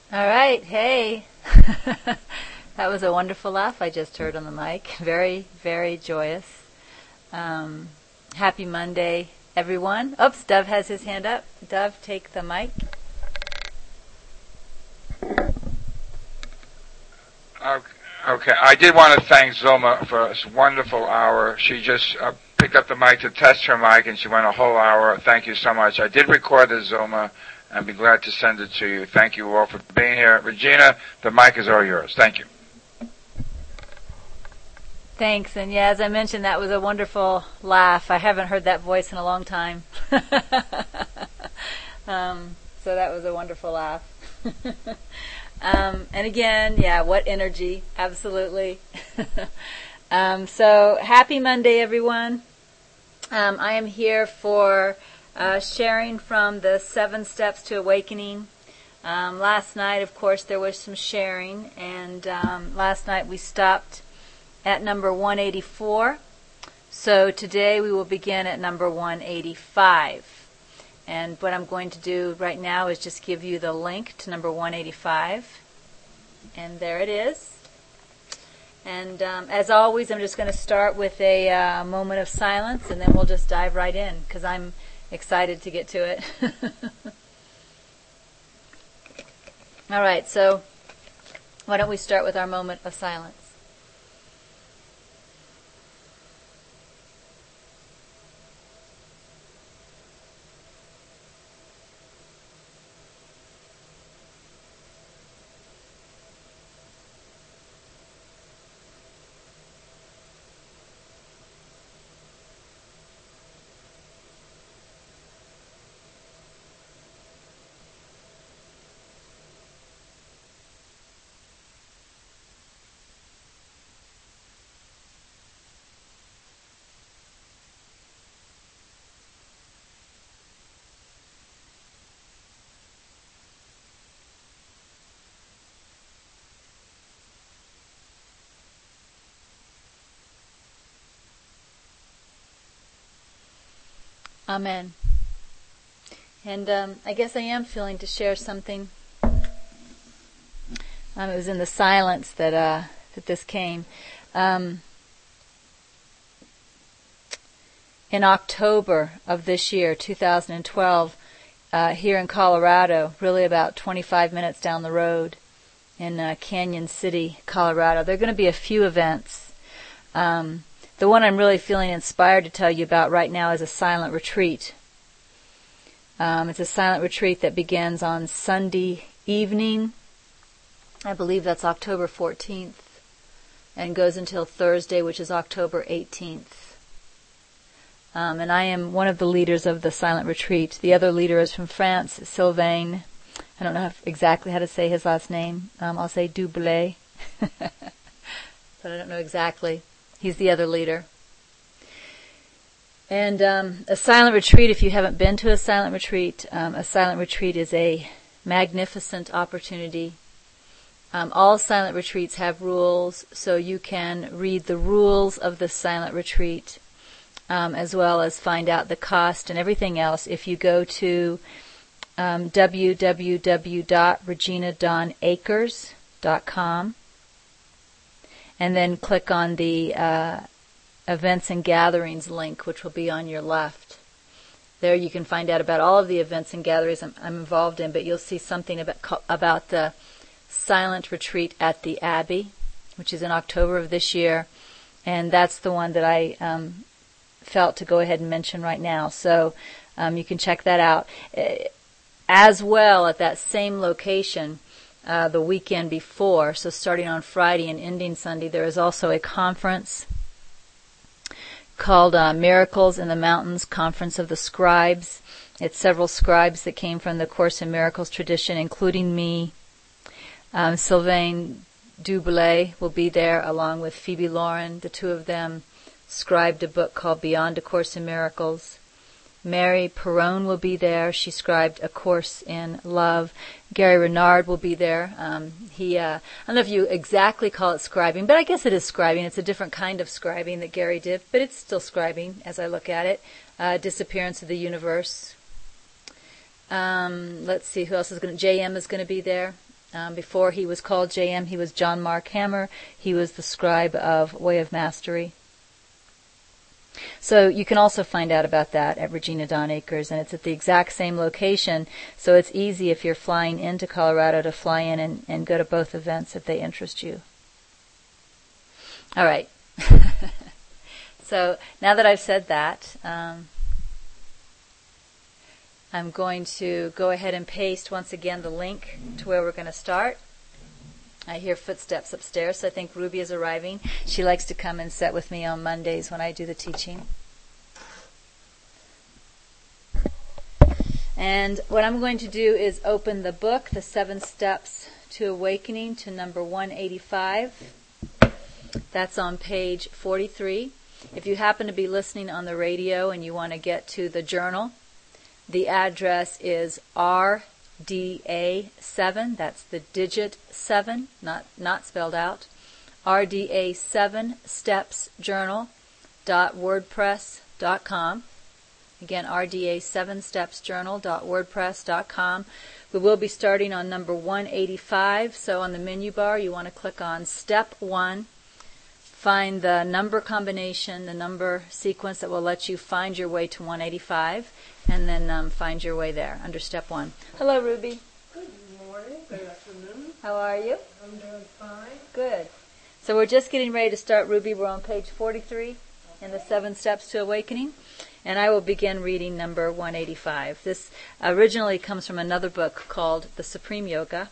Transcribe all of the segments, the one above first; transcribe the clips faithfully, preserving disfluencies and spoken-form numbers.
All right, hey. That was a wonderful laugh I just heard on the mic. Very, very joyous. Um, happy Monday, everyone. Oops, Dove has his hand up. Dove, take the mic. Okay, I did want to thank Zoma for this wonderful hour. She just uh, picked up the mic to test her mic, and she went a whole hour. Thank you so much. I did record this, Zoma. I'd be glad to send it to you. Thank you all for being here. Regina, the mic is all yours. Thank you. Thanks. And yeah, as I mentioned, that was a wonderful laugh. I haven't heard that voice in a long time. um, so that was a wonderful laugh. um, and again, yeah, what energy. Absolutely. um, so happy Monday, everyone. Um, I am here for Uh, sharing from the Seven Steps to Awakening. Um, last night, of course, there was some sharing, and um, last night we stopped at number one eighty-four. So today we will begin at number one eighty-five. And what I'm going to do right now is just give you the link to number one eighty-five. And there it is. And um, as always, I'm just going to start with a uh, moment of silence, and then we'll just dive right in, because I'm excited to get to it. All right, so why don't we start with our moment of silence? Amen. And um, I guess I am feeling to share something. Um, it was in the silence that uh, that this came. Um, in October of this year, two thousand twelve, uh, here in Colorado, really about twenty-five minutes down the road in uh, Canyon City, Colorado, there are going to be a few events. Um, The one I'm really feeling inspired to tell you about right now is a silent retreat. Um, it's a silent retreat that begins on Sunday evening. I believe that's October fourteenth, and goes until Thursday, which is October eighteenth. Um, and I am one of the leaders of the silent retreat. The other leader is from France, Sylvain. I don't know how, exactly how to say his last name. Um, I'll say Dublé, but I don't know exactly. He's the other leader. And um, a silent retreat, if you haven't been to a silent retreat, um, a silent retreat is a magnificent opportunity. Um, all silent retreats have rules, so you can read the rules of the silent retreat, um, as well as find out the cost and everything else if you go to um, w w w dot regina dawn acres dot com. And then click on the uh, events and gatherings link, which will be on your left. There you can find out about all of the events and gatherings I'm, I'm involved in, but you'll see something about, about the silent retreat at the Abbey, which is in October of this year. And that's the one that I um, felt to go ahead and mention right now. So um, you can check that out. As well, at that same location, Uh, the weekend before, so starting on Friday and ending Sunday, there is also a conference called uh, Miracles in the Mountains, Conference of the Scribes. It's several scribes that came from the Course in Miracles tradition, including me. Um, Sylvain Dublé will be there along with Phoebe Lauren. The two of them scribed a book called Beyond A Course in Miracles. Mary Perrone will be there. She scribed A Course in Love. Gary Renard will be there. Um, he, uh, I don't know if you exactly call it scribing, but I guess it is scribing. It's a different kind of scribing that Gary did, but it's still scribing as I look at it. Uh, Disappearance of the Universe. Um, let's see who else is going to. J M is going to be there. Um, before he was called J M, he was John Mark Hammer. He was the scribe of Way of Mastery. So you can also find out about that at Regina Dawn Acres, and it's at the exact same location, so it's easy if you're flying into Colorado to fly in and, and go to both events if they interest you. All right. So now that I've said that, um, I'm going to go ahead and paste once again the link to where we're going to start. I hear footsteps upstairs, so I think Ruby is arriving. She likes to come and sit with me on Mondays when I do the teaching. And what I'm going to do is open the book, The Seven Steps to Awakening, to number one eighty-five. That's on page forty-three. If you happen to be listening on the radio and you want to get to the journal, the address is R D A seven, that's the digit seven, not not spelled out, R D A seven steps journal dot wordpress dot com. Again, R D A seven steps journal dot wordpress dot com. We will be starting on number one eighty-five, so on the menu bar you want to click on Step one, find the number combination, the number sequence that will let you find your way to one eighty-five, and then um, find your way there under Step one. Hello, Ruby. Good morning, good afternoon. How are you? I'm doing fine. Good. So we're just getting ready to start, Ruby. We're on page forty-three in the Seven Steps to Awakening, and I will begin reading number one eighty-five. This originally comes from another book called The Supreme Yoga.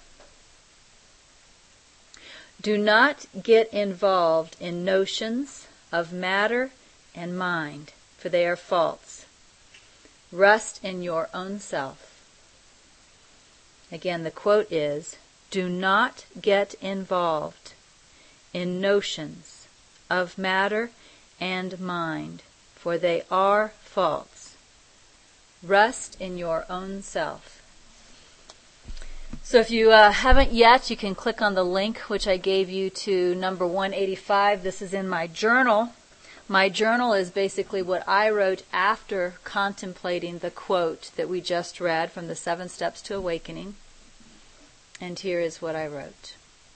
Do not get involved in notions of matter and mind, for they are false. Rest in your own self. Again, the quote is, do not get involved in notions of matter and mind, for they are false. Rest in your own self. So if you uh, haven't yet, you can click on the link which I gave you to number one eighty-five. This is in my journal. My journal is basically what I wrote after contemplating the quote that we just read from the Seven Steps to Awakening. And here is what I wrote.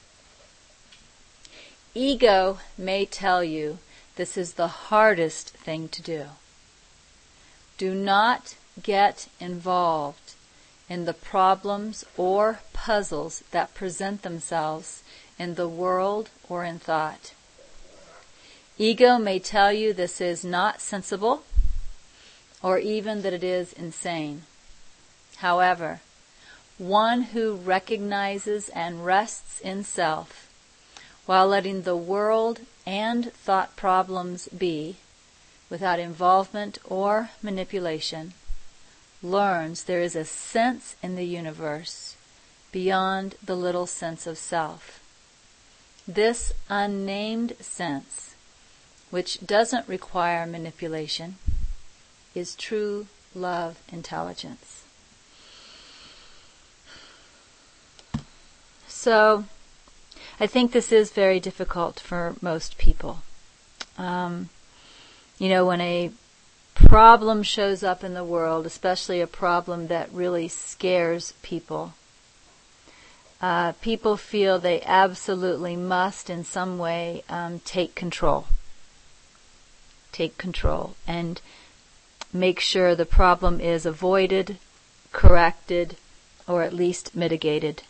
Ego may tell you this is the hardest thing to do. Do not get involved in the problems or puzzles that present themselves in the world or in thought. Ego may tell you this is not sensible, or even that it is insane. However, one who recognizes and rests in self, while letting the world and thought problems be, without involvement or manipulation, learns there is a sense in the universe beyond the little sense of self. This unnamed sense, which doesn't require manipulation, is true love intelligence. So, I think this is very difficult for most people. Um, you know, when a problem shows up in the world, especially a problem that really scares people, uh, people feel they absolutely must in some way um, take control. Take control and make sure the problem is avoided, corrected, or at least mitigated.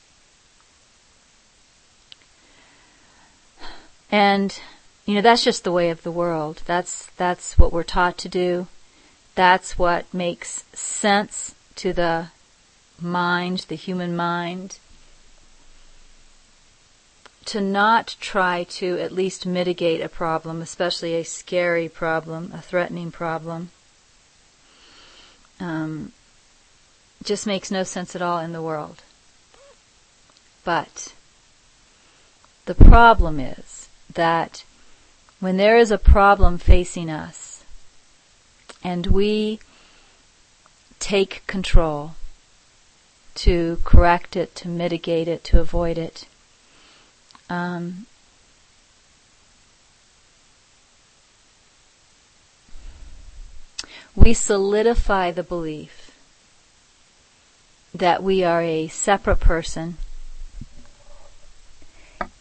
And you know, that's just the way of the world. That's that's what we're taught to do. That's what makes sense to the mind, the human mind. To not try to at least mitigate a problem, especially a scary problem, a threatening problem, um, just makes no sense at all in the world. But the problem is that when there is a problem facing us and we take control to correct it, to mitigate it, to avoid it, um, we solidify the belief that we are a separate person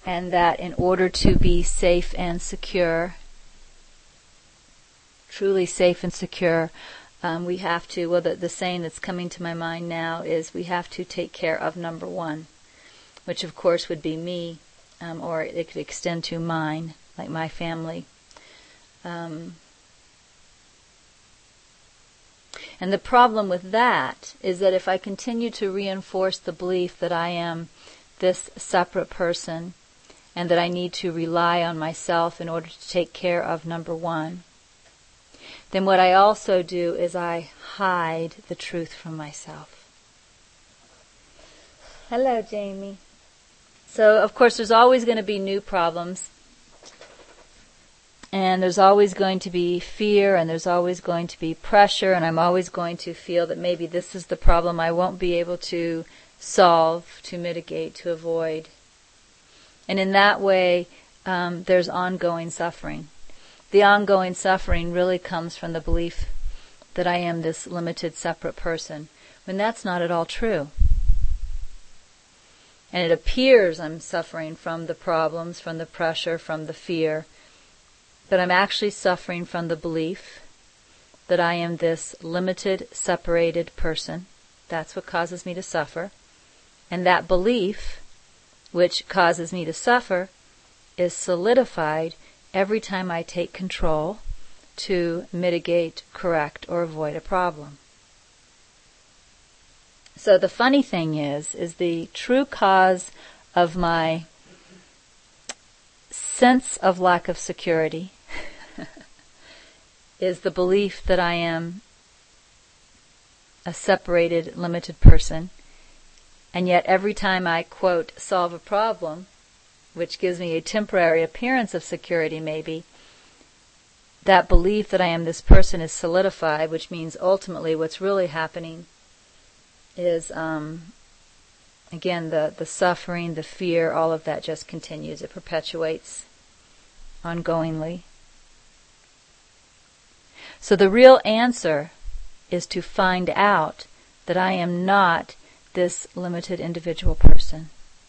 and that in order to be safe and secure, truly safe and secure, um, we have to, well, the, the saying that's coming to my mind now is we have to take care of number one, which of course would be me, um, or it could extend to mine, like my family. Um, and the problem with that is that if I continue to reinforce the belief that I am this separate person and that I need to rely on myself in order to take care of number one, then what I also do is I hide the truth from myself. Hello, Jamie. So, of course, there's always going to be new problems. And there's always going to be fear, and there's always going to be pressure, and I'm always going to feel that maybe this is the problem I won't be able to solve, to mitigate, to avoid. And in that way, um, there's ongoing suffering. The ongoing suffering really comes from the belief that I am this limited, separate person, when that's not at all true. And it appears I'm suffering from the problems, from the pressure, from the fear, but I'm actually suffering from the belief that I am this limited, separated person. That's what causes me to suffer. And that belief, which causes me to suffer, is solidified every time I take control to mitigate, correct, or avoid a problem. So the funny thing is, is the true cause of my sense of lack of security is the belief that I am a separated, limited person. And yet every time I, quote, solve a problem, which gives me a temporary appearance of security maybe, that belief that I am this person is solidified, which means ultimately what's really happening is, um, again, the, the suffering, the fear, all of that just continues. It perpetuates ongoingly. So the real answer is to find out that I am not this limited individual person.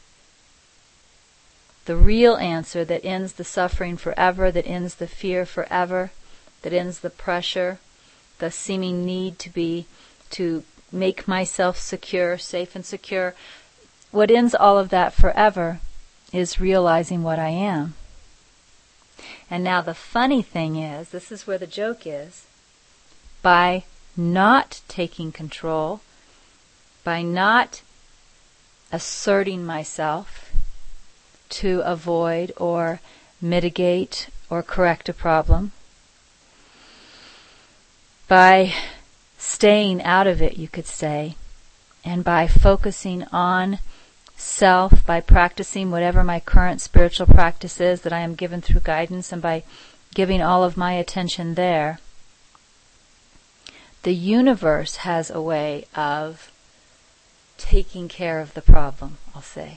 The real answer that ends the suffering forever, that ends the fear forever, that ends the pressure, the seeming need to be, to make myself secure, safe and secure. What ends all of that forever is realizing what I am. And now the funny thing is, this is where the joke is, by not taking control, by not asserting myself to avoid or mitigate or correct a problem, by staying out of it, you could say, and by focusing on self, by practicing whatever my current spiritual practice is that I am given through guidance, and by giving all of my attention there, the universe has a way of taking care of the problem, I'll say.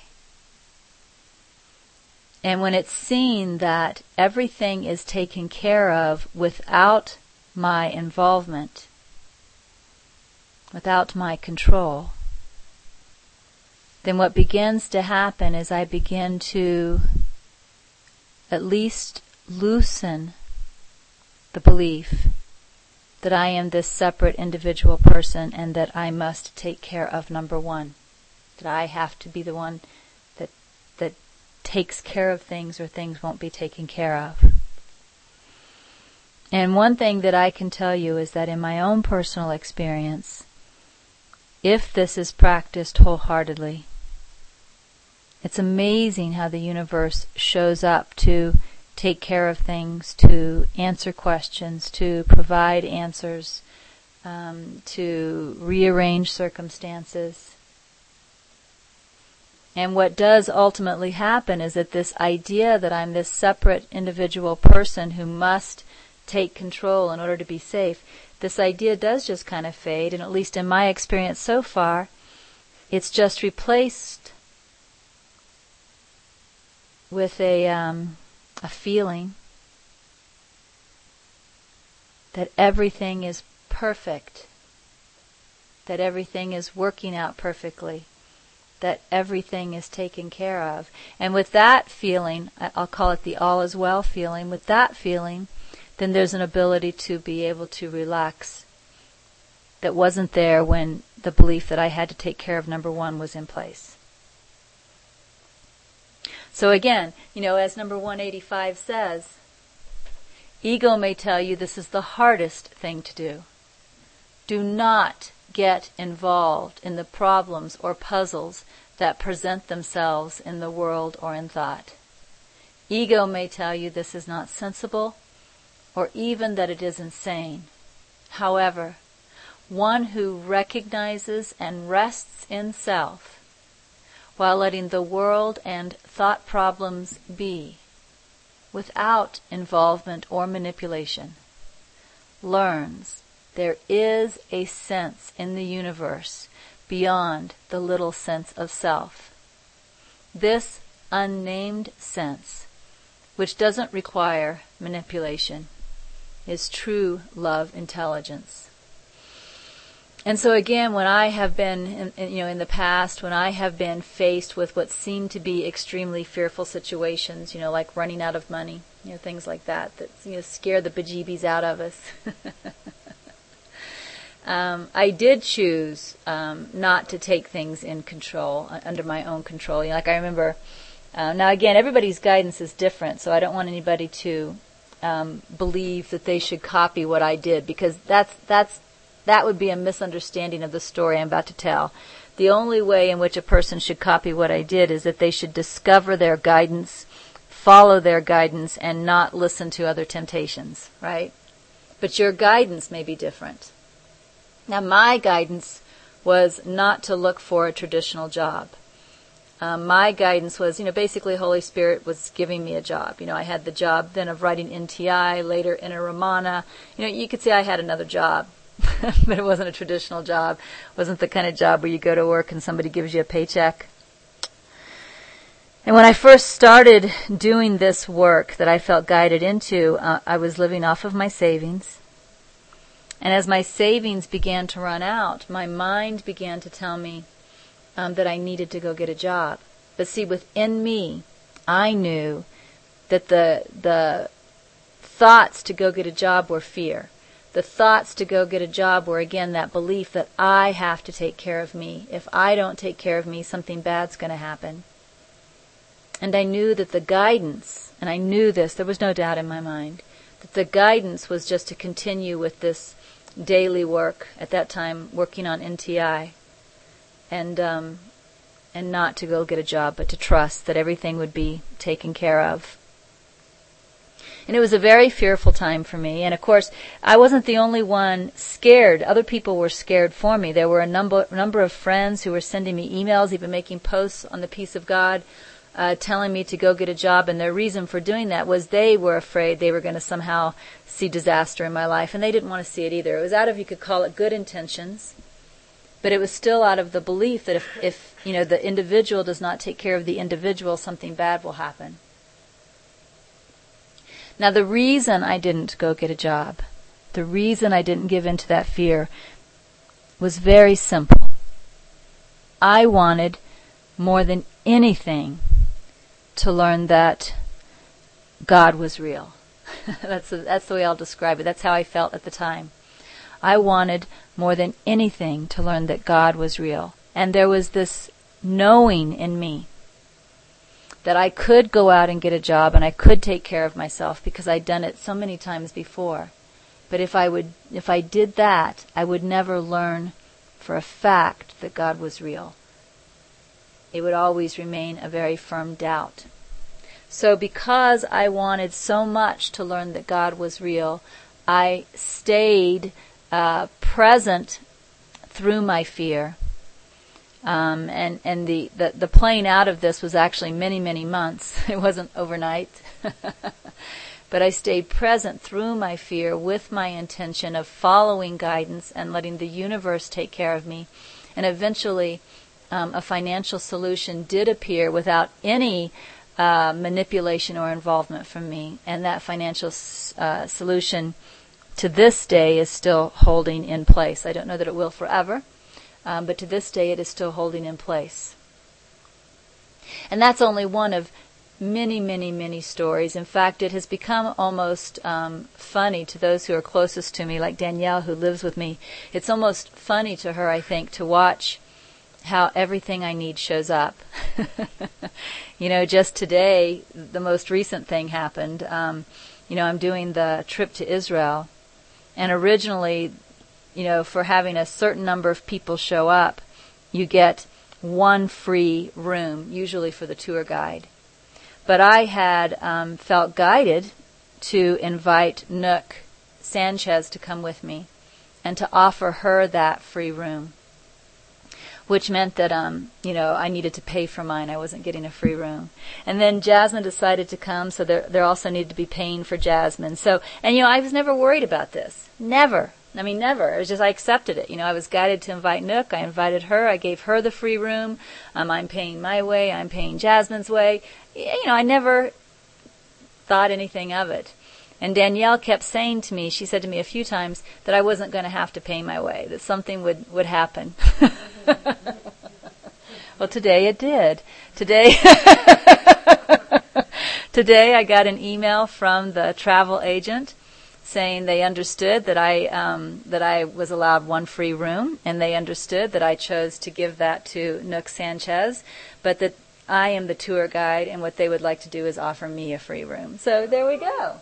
And when it's seen that everything is taken care of without my involvement, without my control, then what begins to happen is I begin to at least loosen the belief that I am this separate individual person and that I must take care of number one, that I have to be the one that that takes care of things or things won't be taken care of. And one thing that I can tell you is that in my own personal experience, if this is practiced wholeheartedly, it's amazing how the universe shows up to take care of things, to answer questions, to provide answers, um, to rearrange circumstances. And what does ultimately happen is that this idea that I'm this separate individual person who must take control in order to be safe, this idea does just kind of fade, and at least in my experience so far, it's just replaced with a um, a feeling that everything is perfect, that everything is working out perfectly, that everything is taken care of. And with that feeling, I'll call it the all is well feeling, with that feeling, then there's an ability to be able to relax that wasn't there when the belief that I had to take care of number one was in place. So again, you know, as number one eighty-five says, ego may tell you this is the hardest thing to do. Do not get involved in the problems or puzzles that present themselves in the world or in thought. Ego may tell you this is not sensible, or even that it is insane. However, one who recognizes and rests in self, while letting the world and thought problems be, without involvement or manipulation, learns there is a sense in the universe beyond the little sense of self. This unnamed sense, which doesn't require manipulation, is true love intelligence. And so again, when I have been, in, in, you know, in the past, when I have been faced with what seemed to be extremely fearful situations, you know, like running out of money, you know, things like that, that, you know, scare the bejeebies out of us. um, I did choose um, not to take things in control, uh, under my own control. You know, like I remember, uh, now again, everybody's guidance is different, so I don't want anybody to um, believe that they should copy what I did, because that's that's That would be a misunderstanding of the story I'm about to tell. The only way in which a person should copy what I did is that they should discover their guidance, follow their guidance, and not listen to other temptations, right? But your guidance may be different. Now, my guidance was not to look for a traditional job. Um, my guidance was, you know, basically Holy Spirit was giving me a job. You know, I had the job then of writing N T I, later Inner Ramana. You know, you could say I had another job. But it wasn't a traditional job. It wasn't the kind of job where you go to work and somebody gives you a paycheck. And when I first started doing this work that I felt guided into, uh, I was living off of my savings. And as my savings began to run out, my mind began to tell me um, that I needed to go get a job. But see, within me, I knew that the the thoughts to go get a job were fear. The thoughts to go get a job were, again, that belief that I have to take care of me. If I don't take care of me, something bad's going to happen. And I knew that the guidance, and I knew this, there was no doubt in my mind, that the guidance was just to continue with this daily work, at that time working on N T I, and um, and not to go get a job, but to trust that everything would be taken care of. And it was a very fearful time for me. And of course, I wasn't the only one scared. Other people were scared for me. There were a number number of friends who were sending me emails, even making posts on the Peace of God, uh, telling me to go get a job. And their reason for doing that was they were afraid they were going to somehow see disaster in my life. And they didn't want to see it either. It was out of, you could call it good intentions. But it was still out of the belief that if, if you know, the individual does not take care of the individual, something bad will happen. Now, the reason I didn't go get a job, the reason I didn't give in to that fear was very simple. I wanted, more than anything, to learn that God was real. that's, the, that's the way I'll describe it. That's how I felt at the time. I wanted, more than anything, to learn that God was real. And there was this knowing in me that I could go out and get a job and I could take care of myself because I'd done it so many times before. But if I would, if I did that, I would never learn for a fact that God was real. It would always remain a very firm doubt. So because I wanted so much to learn that God was real, I stayed uh, present through my fear. Um, and and the, the, the playing out of this was actually many, many months. It wasn't overnight. But I stayed present through my fear with my intention of following guidance and letting the universe take care of me. And eventually um, a financial solution did appear without any uh, manipulation or involvement from me. And that financial uh, solution to this day is still holding in place. I don't know that it will forever. Um, but to this day, it is still holding in place. And that's only one of many, many, many stories. In fact, it has become almost um, funny to those who are closest to me, like Danielle, who lives with me. It's almost funny to her, I think, to watch how everything I need shows up. You know, just today, the most recent thing happened. Um, you know, I'm doing the trip to Israel, and originally, you know, for having a certain number of people show up, you get one free room, usually for the tour guide. But I had um, felt guided to invite Nook Sanchez to come with me and to offer her that free room, which meant that, um, you know, I needed to pay for mine. I wasn't getting a free room. And then Jasmine decided to come, so there, there also needed to be paying for Jasmine. So, and you know, I was never worried about this. Never. I mean, never. It was just I accepted it. You know, I was guided to invite Nook. I invited her. I gave her the free room. Um, I'm paying my way. I'm paying Jasmine's way. You know, I never thought anything of it. And Danielle kept saying to me, she said to me a few times, that I wasn't going to have to pay my way, that something would, would happen. Well, today it did. Today, today I got an email from the travel agent saying they understood that I um, that I was allowed one free room, and they understood that I chose to give that to Nook Sanchez, but that I am the tour guide, and what they would like to do is offer me a free room. So there we go.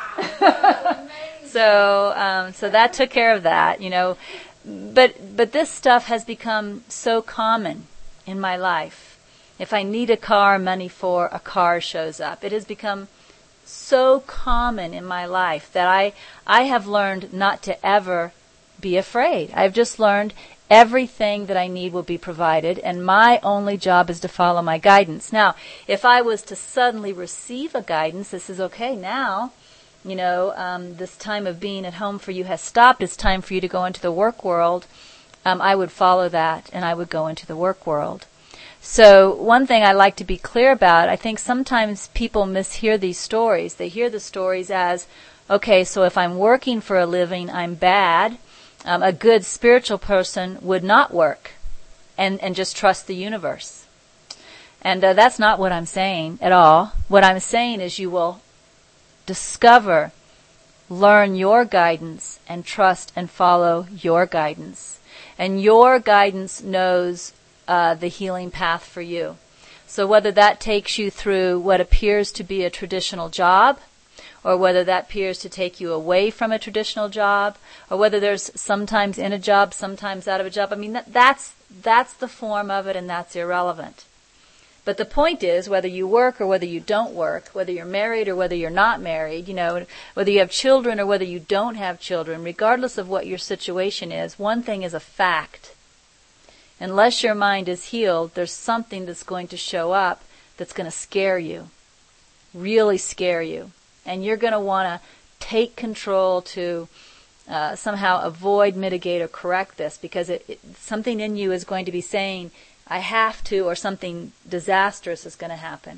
so um, so that took care of that, you know. But but this stuff has become so common in my life. If I need a car, money for a car shows up. It has become so common in my life that I I have learned not to ever be afraid. I've just learned everything that I need will be provided, and my only job is to follow my guidance. Now, if I was to suddenly receive a guidance, this is okay now. You know, um, this time of being at home for you has stopped. It's time for you to go into the work world. Um, I would follow that, and I would go into the work world. So one thing I like to be clear about, I think sometimes people mishear these stories. They hear the stories as, okay, so if I'm working for a living, I'm bad. Um, a good spiritual person would not work and, and just trust the universe. And uh, that's not what I'm saying at all. What I'm saying is you will discover, learn your guidance, and trust and follow your guidance. And your guidance knows uh, the healing path for you. So whether that takes you through what appears to be a traditional job, or whether that appears to take you away from a traditional job, or whether there's sometimes in a job, sometimes out of a job. I mean, that, that's that's the form of it, and that's irrelevant. But the point is, whether you work or whether you don't work, whether you're married or whether you're not married, you know, whether you have children or whether you don't have children, regardless of what your situation is, one thing is a fact. Unless your mind is healed, there's something that's going to show up that's going to scare you, really scare you. And you're going to want to take control to uh, somehow avoid, mitigate, or correct this, because it, it, something in you is going to be saying, I have to, or something disastrous is going to happen.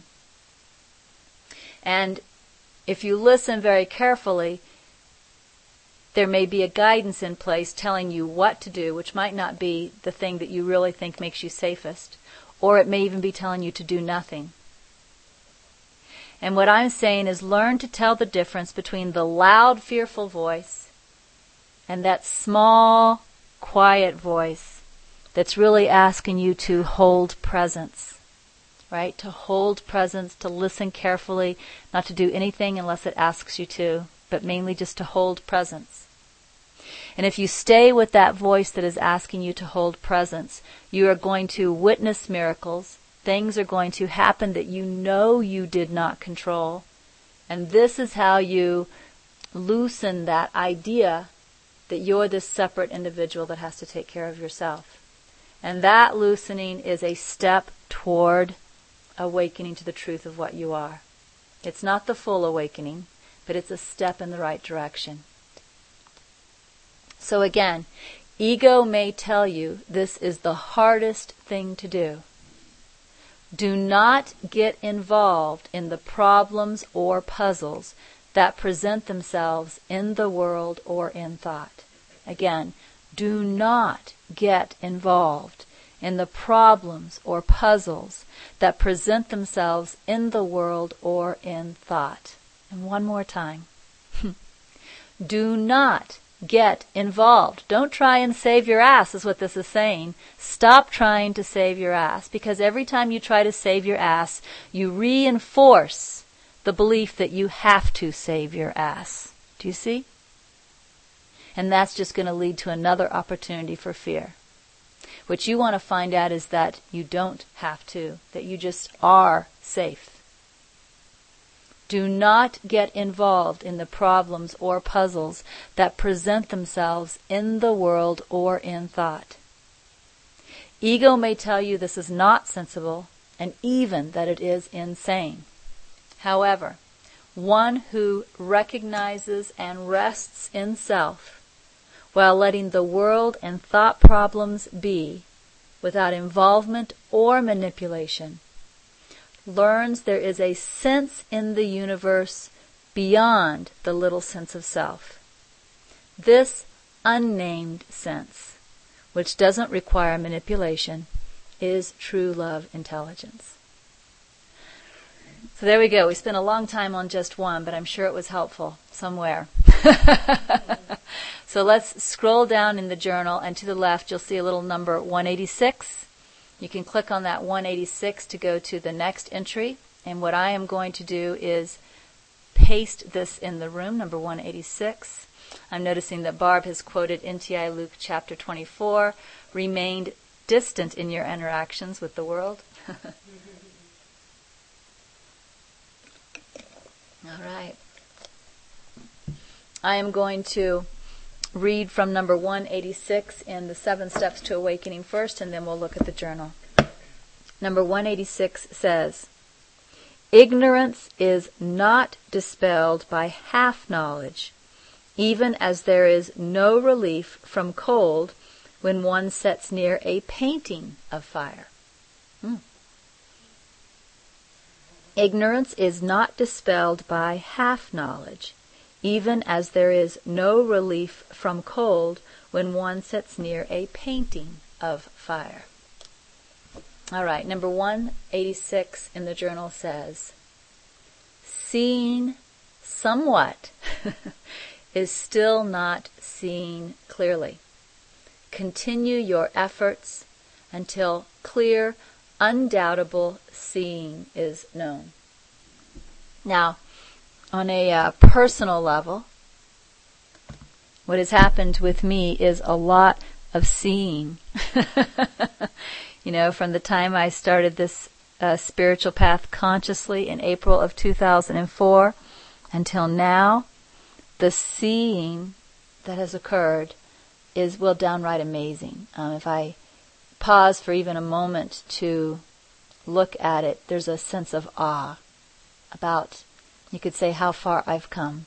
And if you listen very carefully, there may be a guidance in place telling you what to do, which might not be the thing that you really think makes you safest, or it may even be telling you to do nothing. And what I'm saying is learn to tell the difference between the loud, fearful voice and that small, quiet voice that's really asking you to hold presence, right? To hold presence, to listen carefully, not to do anything unless it asks you to, but mainly just to hold presence. And if you stay with that voice that is asking you to hold presence, you are going to witness miracles. Things are going to happen that you know you did not control. And this is how you loosen that idea that you're this separate individual that has to take care of yourself. And that loosening is a step toward awakening to the truth of what you are. It's not the full awakening, but it's a step in the right direction. So again, ego may tell you this is the hardest thing to do. Do not get involved in the problems or puzzles that present themselves in the world or in thought. Again, do not get involved in the problems or puzzles that present themselves in the world or in thought. And one more time. Do not get involved. Don't try and save your ass, is what this is saying. Stop trying to save your ass, because every time you try to save your ass, you reinforce the belief that you have to save your ass. Do you see? And that's just going to lead to another opportunity for fear. What you want to find out is that you don't have to, that you just are safe. Do not get involved in the problems or puzzles that present themselves in the world or in thought. Ego may tell you this is not sensible, and even that it is insane. However, one who recognizes and rests in self, while letting the world and thought problems be, without involvement or manipulation, learns there is a sense in the universe beyond the little sense of self. This unnamed sense, which doesn't require manipulation, is true love intelligence. So there we go. We spent a long time on just one, but I'm sure it was helpful somewhere. So let's scroll down in the journal, and to the left you'll see a little number one eighty-six. You can click on that one eighty-six to go to the next entry. And what I am going to do is paste this in the room, number one eighty-six. I'm noticing that Barb has quoted N T I Luke chapter twenty-four, remained distant in your interactions with the world. All right. I am going to read from number one eighty-six in the Seven Steps to Awakening first, and then we'll look at the journal. Number one eighty-six says, ignorance is not dispelled by half knowledge, even as there is no relief from cold when one sits near a painting of fire. Hmm. Ignorance is not dispelled by half knowledge, even as there is no relief from cold when one sits near a painting of fire. All right, number one eighty-six in the journal says, seeing somewhat is still not seeing clearly. Continue your efforts until clear, undoubtable seeing is known. Now, on a uh, personal level, what has happened with me is a lot of seeing. You know, from the time I started this uh, spiritual path consciously in April of two thousand four until now, the seeing that has occurred is, well, downright amazing. Um, if I pause for even a moment to look at it, there's a sense of awe about, you could say, how far I've come.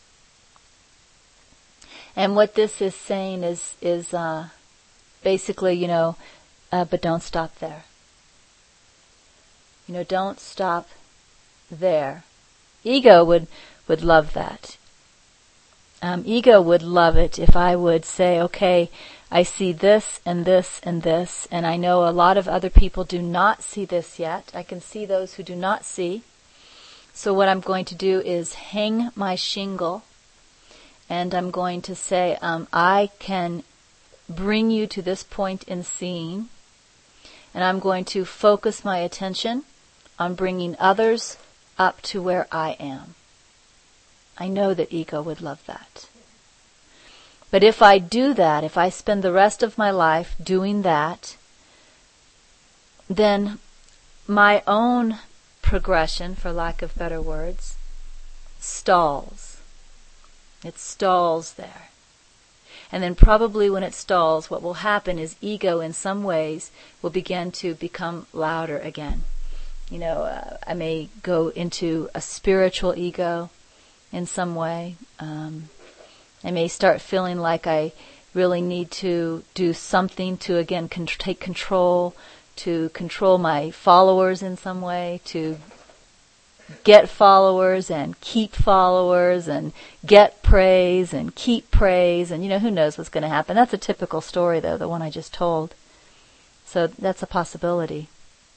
And what this is saying is, is uh, basically, you know, uh, but don't stop there. You know, don't stop there. Ego would, would love that. Um, ego would love it if I would say, okay, I see this and this and this, and I know a lot of other people do not see this yet. I can see those who do not see. So what I'm going to do is hang my shingle, and I'm going to say, um, I can bring you to this point in seeing, and I'm going to focus my attention on bringing others up to where I am. I know that ego would love that. But if I do that, if I spend the rest of my life doing that, then my own progression, for lack of better words, stalls. It stalls there. And then probably when it stalls, what will happen is ego in some ways will begin to become louder again. You know, uh, I may go into a spiritual ego in some way. Um, I may start feeling like I really need to do something to, again, con- take control, to control my followers in some way, to get followers and keep followers and get praise and keep praise, and you know, who knows what's going to happen. That's a typical story, though, the one I just told. So that's a possibility.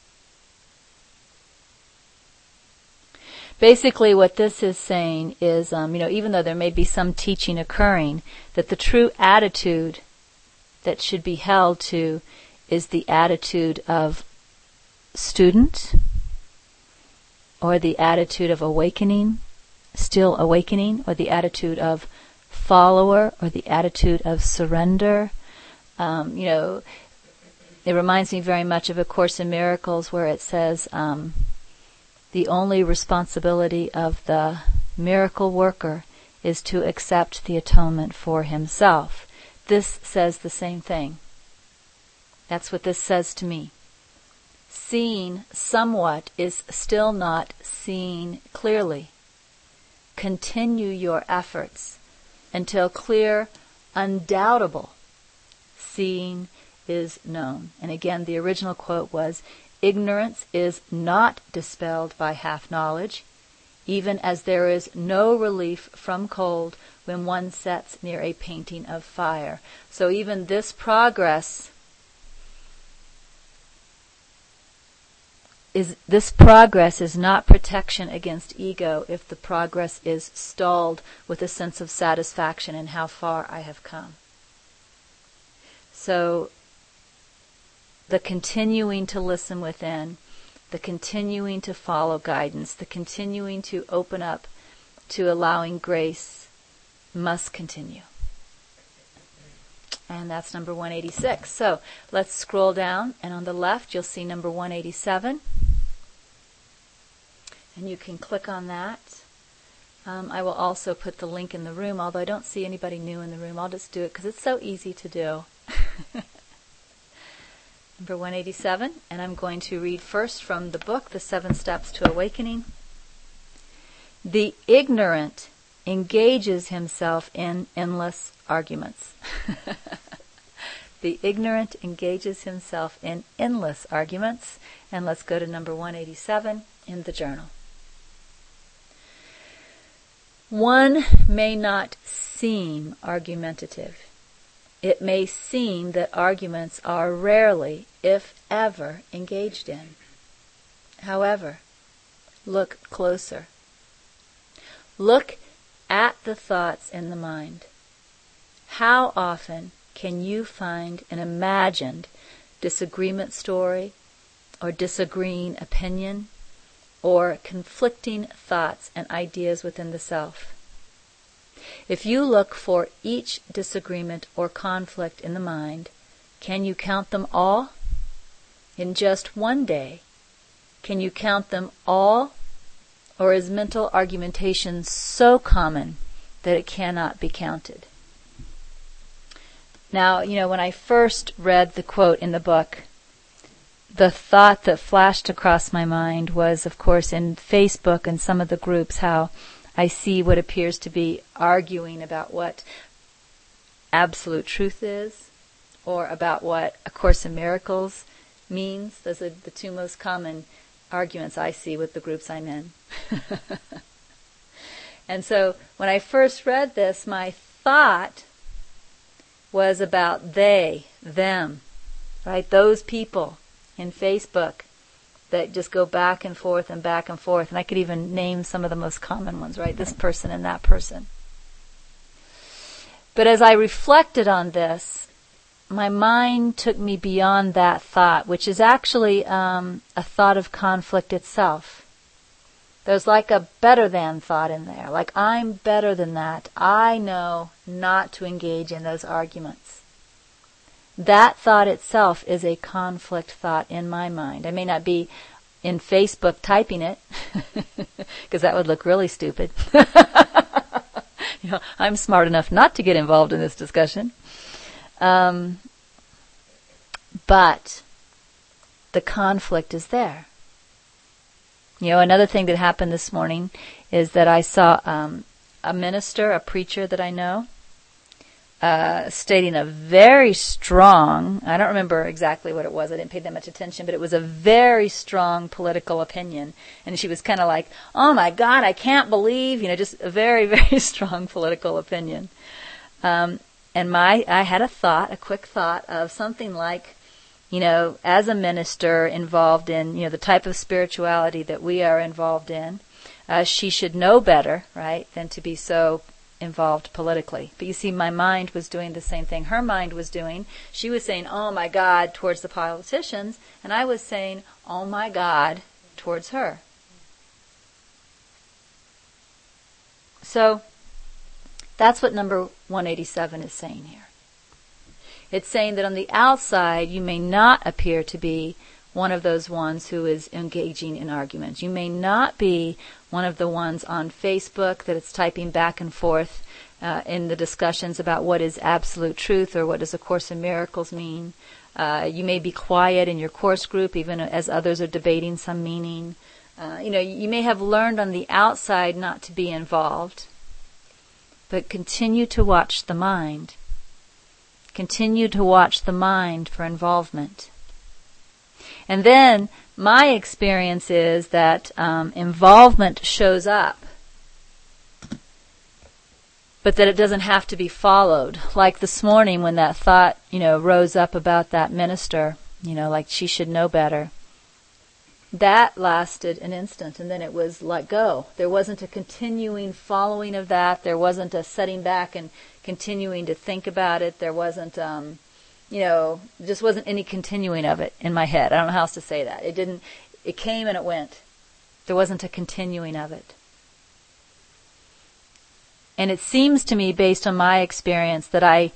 Basically, what this is saying is, um, you know, even though there may be some teaching occurring, that the true attitude that should be held to is the attitude of student, or the attitude of awakening, still awakening, or the attitude of follower, or the attitude of surrender. Um, you know, it reminds me very much of A Course in Miracles, where it says, um, the only responsibility of the miracle worker is to accept the atonement for himself. This says the same thing. That's what this says to me. Seeing somewhat is still not seeing clearly. Continue your efforts until clear, undoubtable seeing is known. And again, the original quote was, ignorance is not dispelled by half knowledge, even as there is no relief from cold when one sits near a painting of fire. So even this progress is this progress is not protection against ego if the progress is stalled with a sense of satisfaction in how far I have come. So the continuing to listen within, the continuing to follow guidance, the continuing to open up to allowing grace must continue. And that's number one eighty-six. So let's scroll down, and on the left you'll see number one eighty-seven. And you can click on that. Um, I will also put the link in the room, although I don't see anybody new in the room. I'll just do it because it's so easy to do. Number one eighty-seven, and I'm going to read first from the book, The Seven Steps to Awakening. The ignorant engages himself in endless arguments. The ignorant engages himself in endless arguments. And let's go to number one eighty-seven in the journal. One may not seem argumentative. It may seem that arguments are rarely, if ever, engaged in. However, look closer. Look at the thoughts in the mind. How often can you find an imagined disagreement story, or disagreeing opinion, or conflicting thoughts and ideas within the self? If you look for each disagreement or conflict in the mind, can you count them all? In just one day, can you count them all? Or is mental argumentation so common that it cannot be counted? Now, you know, when I first read the quote in the book, the thought that flashed across my mind was, of course, in Facebook and some of the groups, how I see what appears to be arguing about what absolute truth is, or about what A Course in Miracles means. Those are the two most common arguments I see with the groups I'm in. And so when I first read this, my thought was about they, them, right? Those people in Facebook that just go back and forth and back and forth. And I could even name some of the most common ones, right? This person and that person. But as I reflected on this, my mind took me beyond that thought, which is actually um, a thought of conflict itself. There's like a better than thought in there. Like, I'm better than that. I know not to engage in those arguments. That thought itself is a conflict thought in my mind. I may not be in Facebook typing it, because that would look really stupid. You know, I'm smart enough not to get involved in this discussion. Um, but the conflict is there. You know, another thing that happened this morning is that I saw um, a minister, a preacher that I know, uh, stating a very strong, I don't remember exactly what it was, I didn't pay that much attention, but it was a very strong political opinion. And she was kind of like, oh my God, I can't believe, you know, just a very, very strong political opinion. Um, and my, I had a thought, a quick thought of something like, you know, as a minister involved in, you know, the type of spirituality that we are involved in, uh, she should know better, right, than to be so involved politically. But you see, my mind was doing the same thing her mind was doing. She was saying, oh my God, towards the politicians, and I was saying, oh my God, towards her. So, that's what number one eighty-seven is saying here. It's saying that on the outside, you may not appear to be one of those ones who is engaging in arguments. You may not be one of the ones on Facebook that is typing back and forth uh, in the discussions about what is absolute truth or what does A Course in Miracles mean. Uh, you may be quiet in your course group even as others are debating some meaning. Uh, you know, you may have learned on the outside not to be involved, but continue to watch the mind. Continue to watch the mind for involvement. And then my experience is that um, involvement shows up, but that it doesn't have to be followed. Like this morning when that thought, you know, rose up about that minister, you know, like she should know better. That lasted an instant, and then it was let go. There wasn't a continuing following of that. There wasn't a setting back and continuing to think about it. There wasn't, um, you know, just wasn't any continuing of it in my head. I don't know how else to say that. It didn't, it came and it went. There wasn't a continuing of it. And it seems to me, based on my experience, that I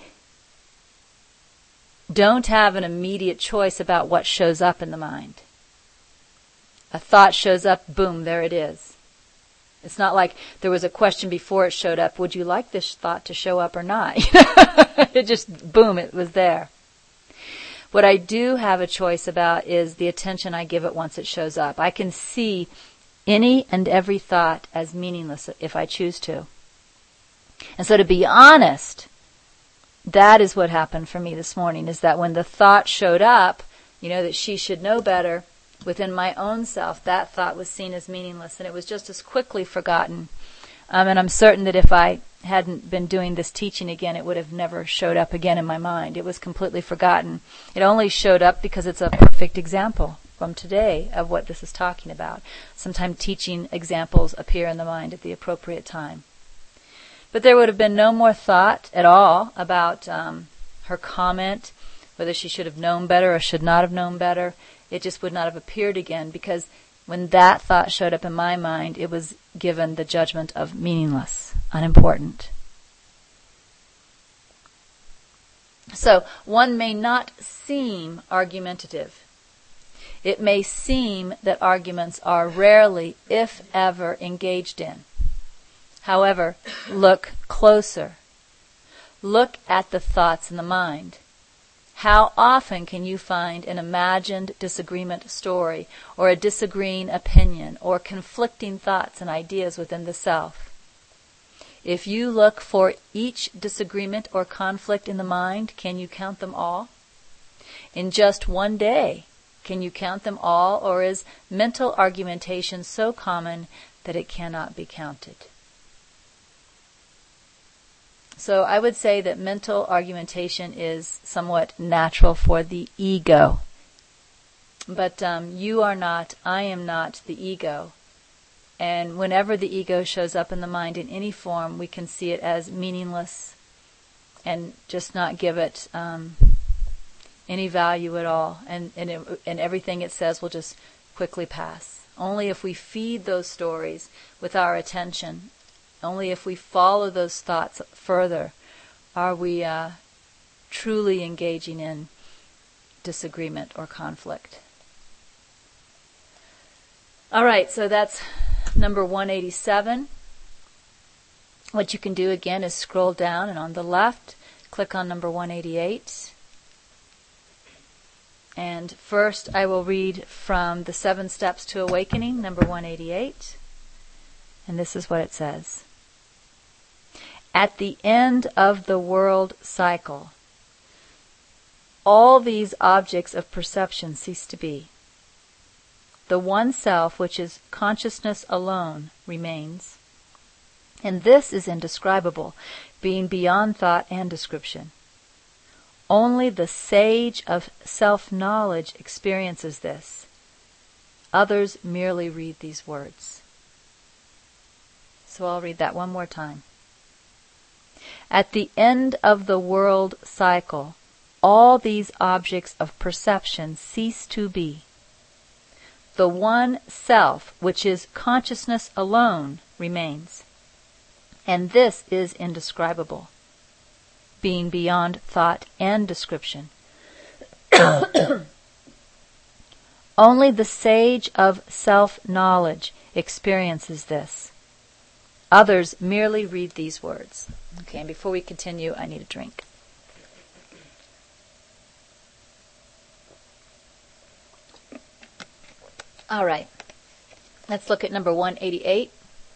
don't have an immediate choice about what shows up in the mind. A thought shows up, boom, there it is. It's not like there was a question before it showed up, would you like this thought to show up or not? It just, boom, it was there. What I do have a choice about is the attention I give it once it shows up. I can see any and every thought as meaningless if I choose to. And so to be honest, that is what happened for me this morning, is that when the thought showed up, you know, that she should know better, within my own self, that thought was seen as meaningless, and it was just as quickly forgotten. Um, and I'm certain that if I hadn't been doing this teaching again, it would have never showed up again in my mind. It was completely forgotten. It only showed up because it's a perfect example from today of what this is talking about. Sometimes teaching examples appear in the mind at the appropriate time. But there would have been no more thought at all about um, her comment, whether she should have known better or should not have known better. It just would not have appeared again, because when that thought showed up in my mind, it was given the judgment of meaningless, unimportant. So, one may not seem argumentative. It may seem that arguments are rarely, if ever, engaged in. However, look closer. Look at the thoughts in the mind. How often can you find an imagined disagreement story, or a disagreeing opinion, or conflicting thoughts and ideas within the self? If you look for each disagreement or conflict in the mind, can you count them all? In just one day, can you count them all, or is mental argumentation so common that it cannot be counted? So I would say that mental argumentation is somewhat natural for the ego. But um, you are not, I am not the ego. And whenever the ego shows up in the mind in any form, we can see it as meaningless and just not give it um, any value at all. And, and, it, and everything it says will just quickly pass. Only if we feed those stories with our attention, only if we follow those thoughts further, are we uh, truly engaging in disagreement or conflict. All right, so that's number one eighty-seven. What you can do again is scroll down, and on the left, click on number one eighty-eight. And first I will read from the Seven Steps to Awakening, number one eighty-eight. And this is what it says. At the end of the world cycle, all these objects of perception cease to be. The one self, which is consciousness alone, remains. And this is indescribable, being beyond thought and description. Only the sage of self-knowledge experiences this. Others merely read these words. So I'll read that one more time. At the end of the world cycle, all these objects of perception cease to be. The one self, which is consciousness alone, remains. And this is indescribable, being beyond thought and description. Only the sage of self-knowledge experiences this. Others merely read these words. Okay, and before we continue, I need a drink. All right, let's look at number one eighty-eight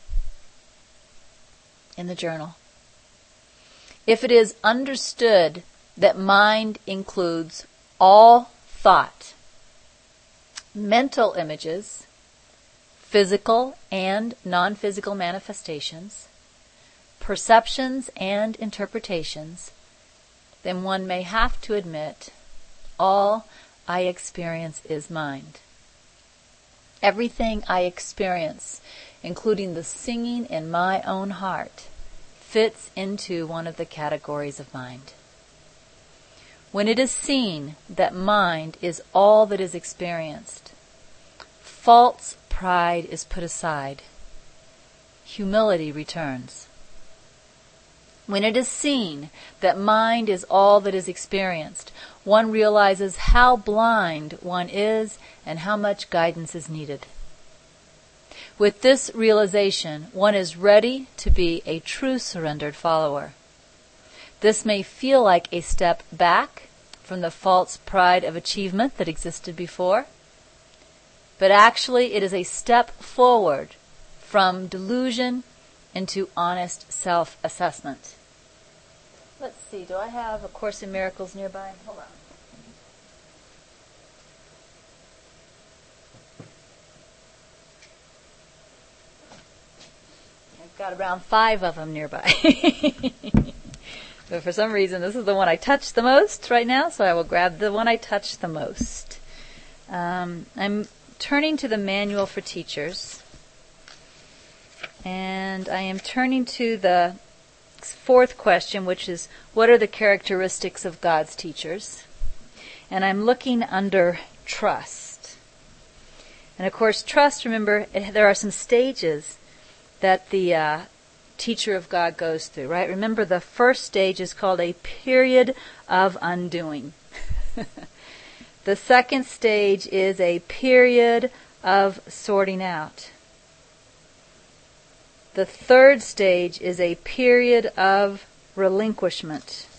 in the journal. If it is understood that mind includes all thought, mental images, physical and non-physical manifestations, perceptions and interpretations, then one may have to admit, all I experience is mind. Everything I experience, including the singing in my own heart, fits into one of the categories of mind. When it is seen that mind is all that is experienced, false pride is put aside. Humility returns. When it is seen that mind is all that is experienced, one realizes how blind one is and how much guidance is needed. With this realization, one is ready to be a true surrendered follower. This may feel like a step back from the false pride of achievement that existed before, but actually it is a step forward from delusion into honest self-assessment. Let's see, do I have A Course in Miracles nearby? Hold on. I've got around five of them nearby. But for some reason, this is the one I touch the most right now, so I will grab the one I touch the most. Um, I'm turning to the Manual for Teachers, and I am turning to the fourth question, which is, what are the characteristics of God's teachers? And I'm looking under trust. And of course, trust, remember, there are some stages that the uh, teacher of God goes through, right? Remember, the first stage is called a period of undoing. The second stage is a period of sorting out. The third stage is a period of relinquishment.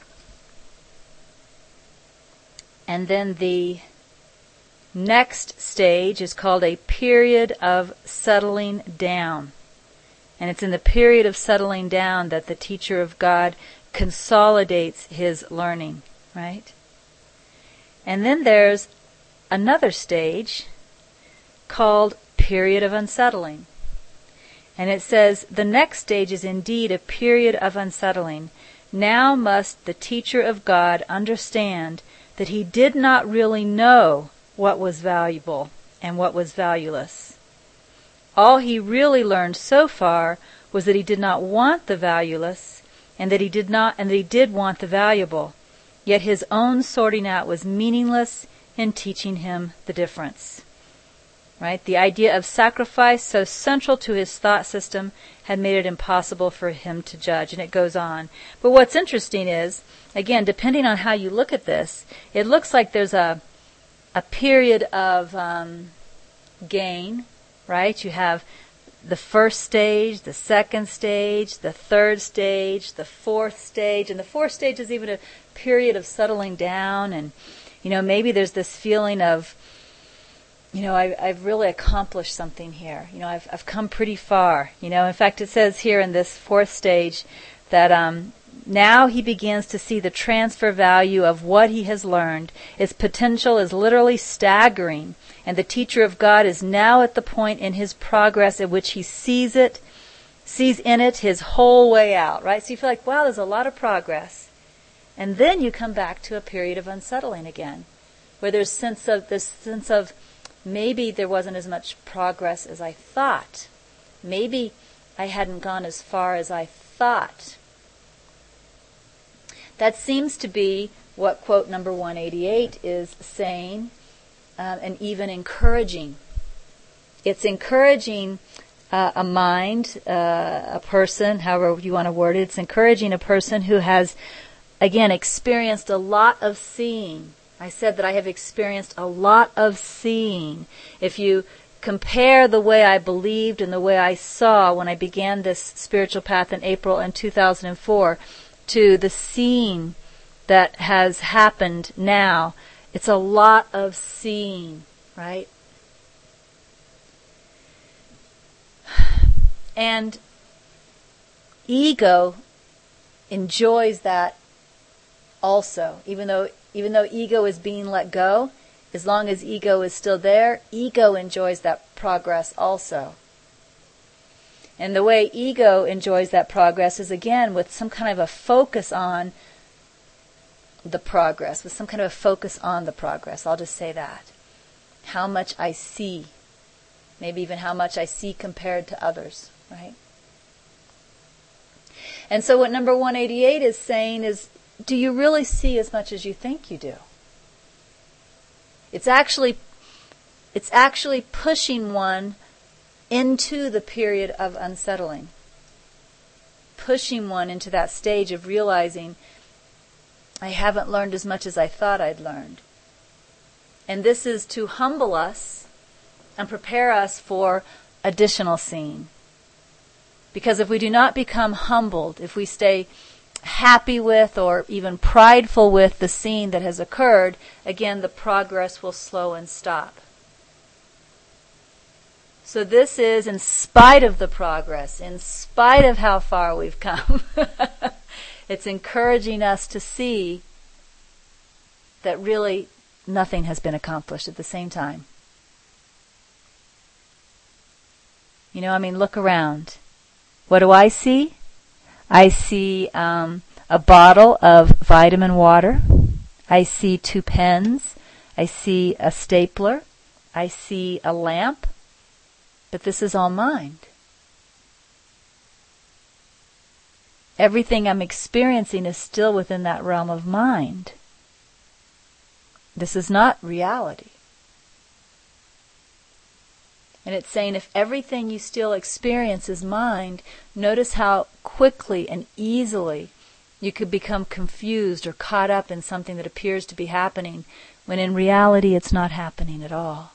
And then the next stage is called a period of settling down. And it's in the period of settling down that the teacher of God consolidates his learning, right? And then there's another stage called period of unsettling. And it says, the next stage is indeed a period of unsettling. Now must the teacher of God understand that he did not really know what was valuable and what was valueless. All he really learned so far was that he did not want the valueless, and that he did not, and that he did want the valuable. Yet his own sorting out was meaningless in teaching him the difference. Right? The idea of sacrifice, so central to his thought system, had made it impossible for him to judge, and it goes on. But what's interesting is, again, depending on how you look at this, it looks like there's a a period of um, gain, right? You have the first stage, the second stage, the third stage, the fourth stage, and the fourth stage is even a period of settling down, and, you know, maybe there's this feeling of, you know, I, I've really accomplished something here. You know, I've I've come pretty far. You know, in fact, it says here in this fourth stage that um, now he begins to see the transfer value of what he has learned. Its potential is literally staggering, and the teacher of God is now at the point in his progress at which he sees it, sees in it his whole way out. Right? So you feel like, wow, there's a lot of progress. And then you come back to a period of unsettling again, where there's sense of this sense of maybe there wasn't as much progress as I thought. Maybe I hadn't gone as far as I thought. That seems to be what quote number one eighty-eight is saying, um, and even encouraging. It's encouraging uh, a mind, uh, a person, however you want to word it. It's encouraging a person who has, again, experienced a lot of seeing. I said that I have experienced a lot of seeing. If you compare the way I believed and the way I saw when I began this spiritual path in April in two thousand four to the seeing that has happened now, it's a lot of seeing, right? And ego enjoys that also, even though even though ego is being let go, as long as ego is still there, ego enjoys that progress also. And the way ego enjoys that progress is, again, with some kind of a focus on the progress, with some kind of a focus on the progress. I'll just say that. How much I see. Maybe even how much I see compared to others, right? And so what number one eighty-eight is saying is, do you really see as much as you think you do? It's actually, it's actually pushing one into the period of unsettling. Pushing one into that stage of realizing, I haven't learned as much as I thought I'd learned. And this is to humble us and prepare us for additional seeing. Because if we do not become humbled, if we stay happy with or even prideful with the seeing that has occurred, again, the progress will slow and stop. So this is in spite of the progress, in spite of how far we've come. It's encouraging us to see that really nothing has been accomplished at the same time. You know, I mean, look around. What do I see? I see um, a bottle of vitamin water. I see two pens. I see a stapler. I see a lamp. But this is all mind. Everything I'm experiencing is still within that realm of mind. This is not reality. And it's saying if everything you still experience is mind, notice how quickly and easily you could become confused or caught up in something that appears to be happening, when in reality it's not happening at all.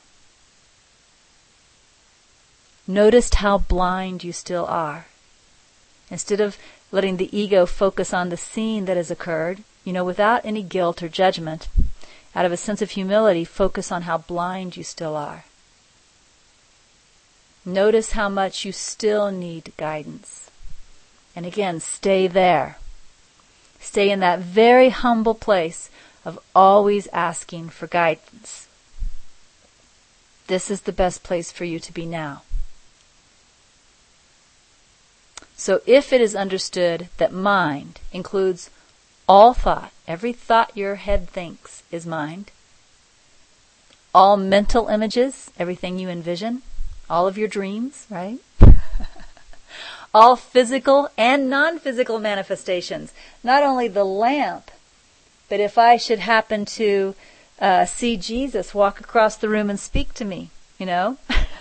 Notice how blind you still are. Instead of letting the ego focus on the scene that has occurred, you know, without any guilt or judgment, out of a sense of humility, focus on how blind you still are. Notice how much you still need guidance. And again, stay there. Stay in that very humble place of always asking for guidance. This is the best place for you to be now. So if it is understood that mind includes all thought, every thought your head thinks is mind, all mental images, everything you envision, all of your dreams, right? All physical and non-physical manifestations. Not only the lamp, but if I should happen to uh, see Jesus walk across the room and speak to me, you know,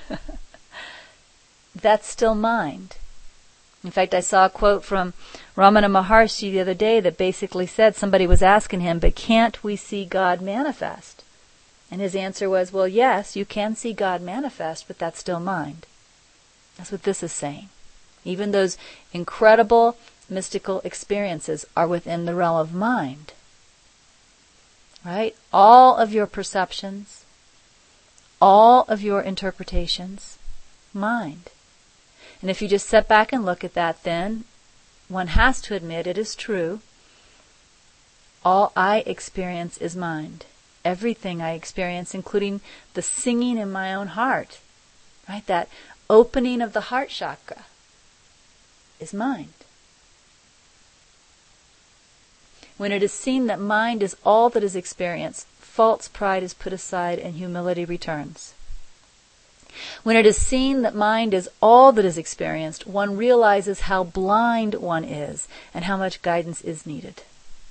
that's still mind. In fact, I saw a quote from Ramana Maharshi the other day that basically said, somebody was asking him, but can't we see God manifest? And his answer was, well, yes, you can see God manifest, but that's still mind. That's what this is saying. Even those incredible mystical experiences are within the realm of mind. Right? All of your perceptions, all of your interpretations, mind. And if you just sit back and look at that, then one has to admit it is true. All I experience is mind. Everything I experience, including the singing in my own heart, right? That opening of the heart chakra is mind. When it is seen that mind is all that is experienced, false pride is put aside and humility returns. When it is seen that mind is all that is experienced, one realizes how blind one is and how much guidance is needed.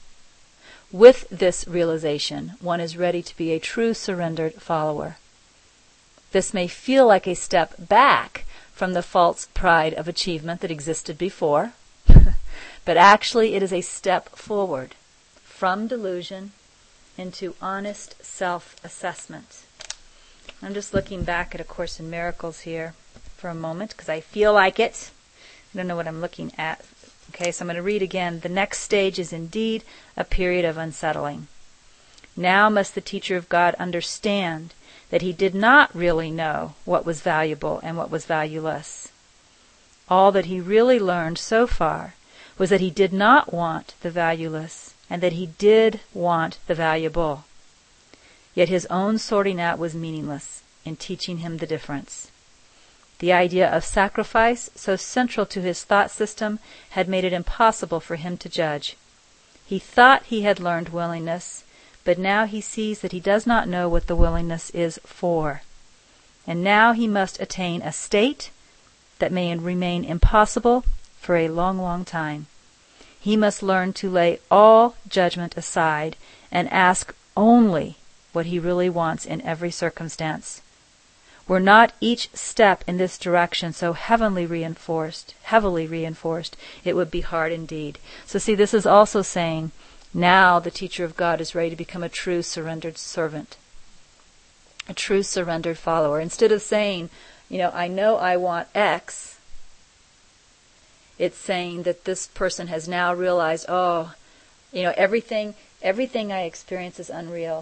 With this realization, one is ready to be a true surrendered follower. This may feel like a step back from the false pride of achievement that existed before, but actually it is a step forward from delusion into honest self-assessment. I'm just looking back at A Course in Miracles here for a moment because I feel like it. I don't know what I'm looking at. Okay, so I'm going to read again. The next stage is indeed a period of unsettling. Now must the teacher of God understand that he did not really know what was valuable and what was valueless. All that he really learned so far was that he did not want the valueless and that he did want the valuable. Yet his own sorting out was meaningless in teaching him the difference. The idea of sacrifice, so central to his thought system, had made it impossible for him to judge. He thought he had learned willingness, but now he sees that he does not know what the willingness is for. And now he must attain a state that may remain impossible for a long, long time. He must learn to lay all judgment aside and ask only what he really wants in every circumstance. Were not each step in this direction so heavenly reinforced, heavily reinforced, it would be hard indeed. So see, this is also saying, now the teacher of God is ready to become a true surrendered servant, a true surrendered follower. Instead of saying, you know, I know I want X, it's saying that this person has now realized, oh, you know, everything, everything I experience is unreal.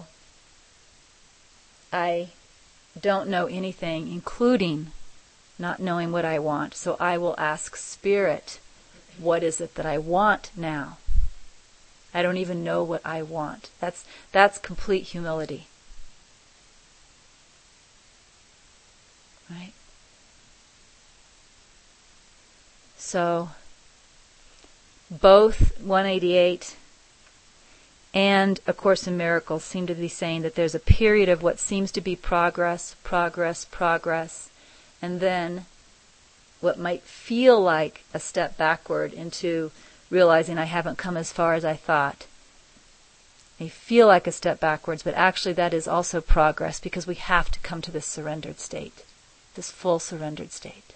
I don't know anything, including not knowing what I want. So I will ask Spirit, what is it that I want now? I don't even know what I want. That's that's complete humility. Right? So both one eighty-eight and A Course in Miracles seem to be saying that there's a period of what seems to be progress, progress, progress, and then what might feel like a step backward into realizing I haven't come as far as I thought. It may feel like a step backwards, but actually that is also progress because we have to come to this surrendered state, this full surrendered state.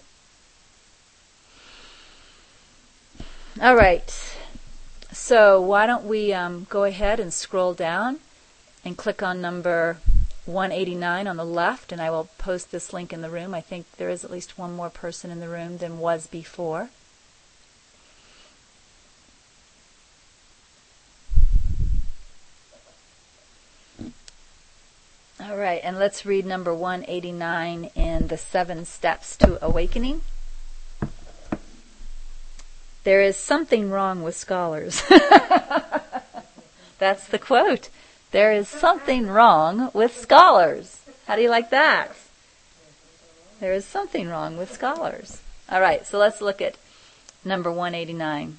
All right. So why don't we um, go ahead and scroll down and click on number one eighty-nine on the left, and I will post this link in the room. I think there is at least one more person in the room than was before. All right, and let's read number one eighty-nine in the Seven Steps to Awakening. There is something wrong with scholars. That's the quote. There is something wrong with scholars. How do you like that? There is something wrong with scholars. All right, so let's look at number one eighty-nine.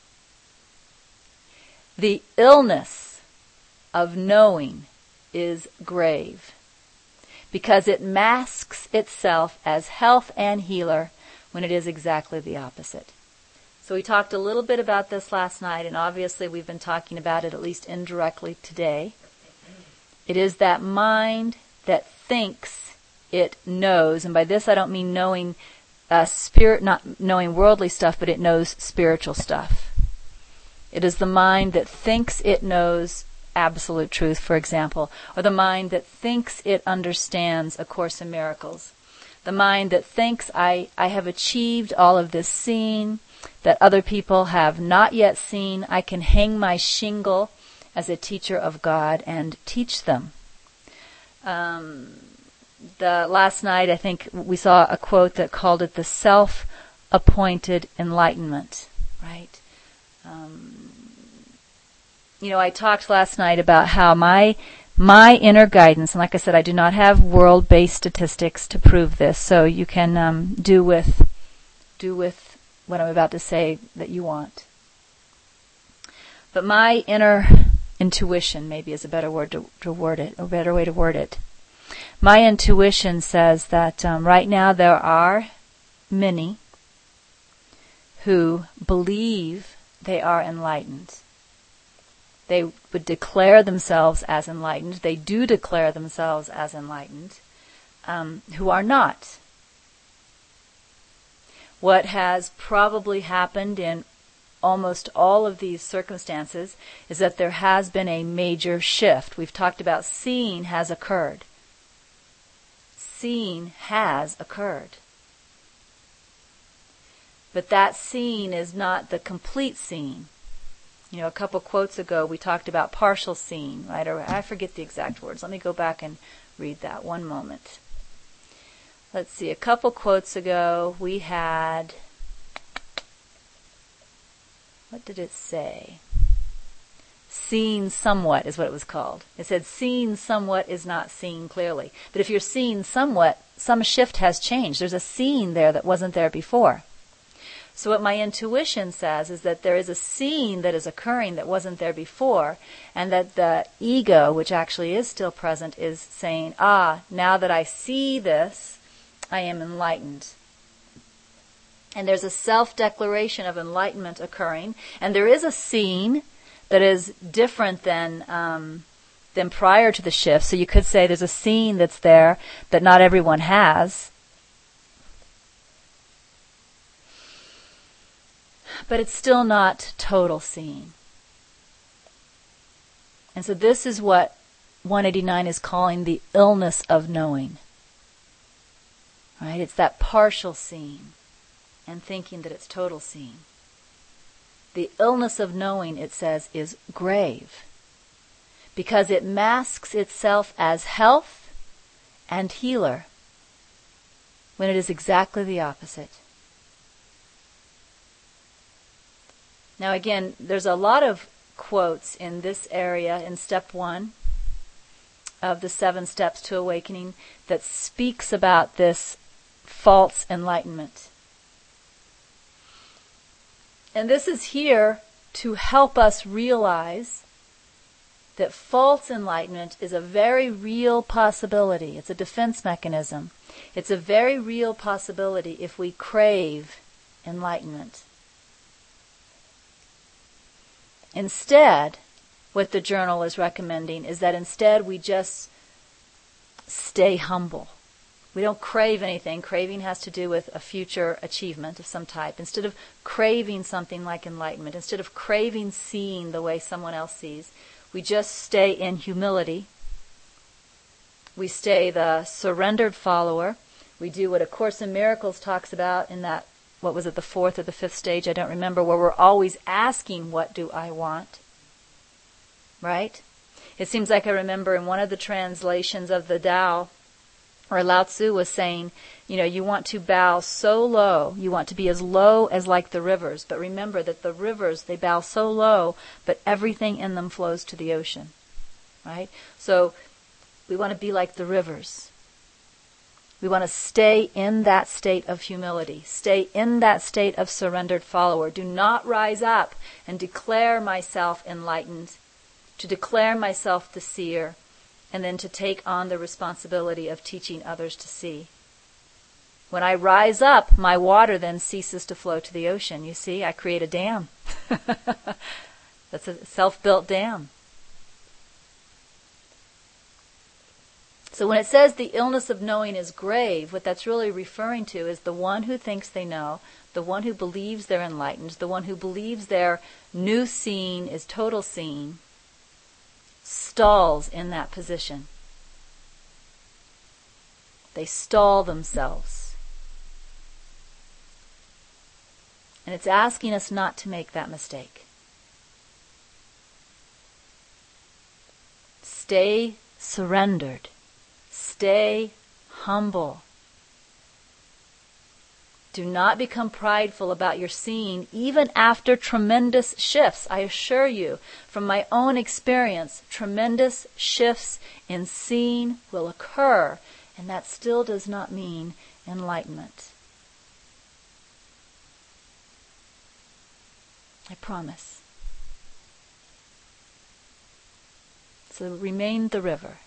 The illness of knowing is grave because it masks itself as health and healer when it is exactly the opposite. So we talked a little bit about this last night, and obviously we've been talking about it at least indirectly today. It is that mind that thinks it knows, and by this I don't mean knowing uh, spirit, not knowing worldly stuff, but it knows spiritual stuff. It is the mind that thinks it knows absolute truth, for example, or the mind that thinks it understands A Course in Miracles. The mind that thinks I, I have achieved all of this seeing that other people have not yet seen. I can hang my shingle as a teacher of God and teach them. Um, the last night, I think we saw a quote that called it the self-appointed enlightenment, right? Um, you know, I talked last night about how my my inner guidance, and like I said, I do not have world-based statistics to prove this, so you can um, do with do with what I'm about to say that you want. But my inner intuition, maybe is a better word to, to word it, a better way to word it. My intuition says that um, right now there are many who believe they are enlightened. They would declare themselves as enlightened. They do declare themselves as enlightened, um, who are not. What has probably happened in almost all of these circumstances is that there has been a major shift. We've talked about seeing has occurred. Seeing has occurred. But that seeing is not the complete seeing. You know, a couple quotes ago we talked about partial seeing, right? Or I forget the exact words. Let me go back and read that one moment. Let's see, a couple quotes ago we had, what did it say? Seeing somewhat is what it was called. It said seeing somewhat is not seeing clearly. But if you're seeing somewhat, some shift has changed. There's a seeing there that wasn't there before. So what my intuition says is that there is a seeing that is occurring that wasn't there before, and that the ego, which actually is still present, is saying, ah, now that I see this, I am enlightened. And there's a self-declaration of enlightenment occurring, and there is a seeing that is different than um, than prior to the shift. So you could say there's a seeing that's there that not everyone has. But it's still not total seeing. And so this is what one eighty-nine is calling the illness of knowing. Right? It's that partial seeing and thinking that it's total seeing. The illness of knowing, it says, is grave because it masks itself as health and healer when it is exactly the opposite. Now again, there's a lot of quotes in this area in step one of the seven steps to awakening that speaks about this false enlightenment. And this is here to help us realize that false enlightenment is a very real possibility. It's a defense mechanism. It's a very real possibility if we crave enlightenment. Instead, what the journal is recommending is that instead we just stay humble. We don't crave anything. Craving has to do with a future achievement of some type. Instead of craving something like enlightenment, instead of craving seeing the way someone else sees, we just stay in humility. We stay the surrendered follower. We do what A Course in Miracles talks about in that, what was it, the fourth or the fifth stage, I don't remember, where we're always asking, what do I want? Right? It seems like I remember in one of the translations of the Tao, or Lao Tzu was saying, you know, you want to bow so low, you want to be as low as like the rivers, but remember that the rivers, they bow so low, but everything in them flows to the ocean. Right? So we want to be like the rivers. We want to stay in that state of humility. Stay in that state of surrendered follower. Do not rise up and declare myself enlightened, to declare myself the seer, and then to take on the responsibility of teaching others to see. When I rise up, my water then ceases to flow to the ocean. You see, I create a dam. That's a self-built dam. So when it says the illness of knowing is grave, what that's really referring to is the one who thinks they know, the one who believes they're enlightened, the one who believes their new seeing is total seeing, stalls in that position. They stall themselves. And it's asking us not to make that mistake. Stay surrendered. Stay humble. Do not become prideful about your seeing, even after tremendous shifts. I assure you, from my own experience, tremendous shifts in seeing will occur, and that still does not mean enlightenment. I promise. So remain the river.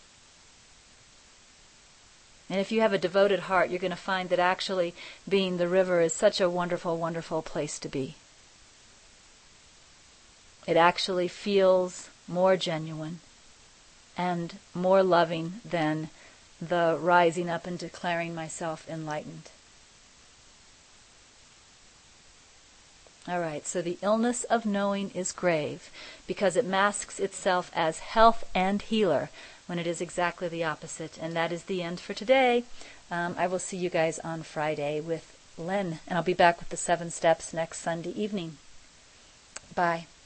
And if you have a devoted heart, you're going to find that actually being the river is such a wonderful, wonderful place to be. It actually feels more genuine and more loving than the rising up and declaring myself enlightened. All right, so the illness of knowing is grave because it masks itself as health and healer when it is exactly the opposite. And that is the end for today. Um, I will see you guys on Friday with Len, and I'll be back with the seven steps next Sunday evening. Bye.